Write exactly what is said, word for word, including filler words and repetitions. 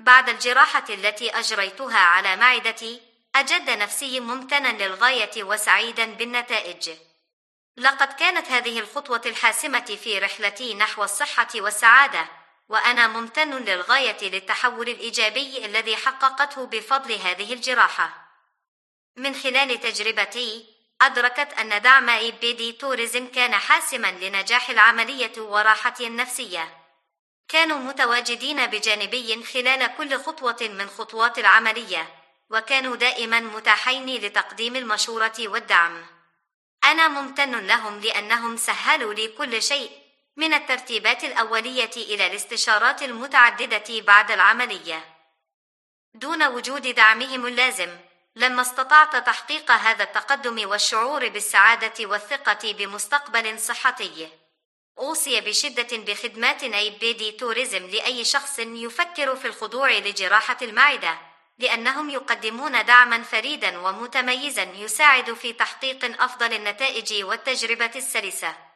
بعد الجراحة التي أجريتها على معدتي، أجد نفسي ممتنا للغاية وسعيدا بالنتائج. لقد كانت هذه الخطوة الحاسمة في رحلتي نحو الصحة والسعادة، وأنا ممتن للغاية للتحول الإيجابي الذي حققته بفضل هذه الجراحة. من خلال تجربتي، أدركت أن دعم إي بي دي توريزم كان حاسما لنجاح العملية وراحتي النفسية. كانوا متواجدين بجانبي خلال كل خطوة من خطوات العملية، وكانوا دائما متاحين لتقديم المشورة والدعم. أنا ممتن لهم لأنهم سهلوا لي كل شيء، من الترتيبات الأولية إلى الاستشارات المتعددة بعد العملية. دون وجود دعمهم اللازم، لما استطعت تحقيق هذا التقدم والشعور بالسعادة والثقة بمستقبل صحي. أوصي بشدة بخدمات إي بي دي توريزم لأي شخص يفكر في الخضوع لجراحة المعدة، لأنهم يقدمون دعما فريدا ومتميزا يساعد في تحقيق أفضل النتائج والتجربة السلسة.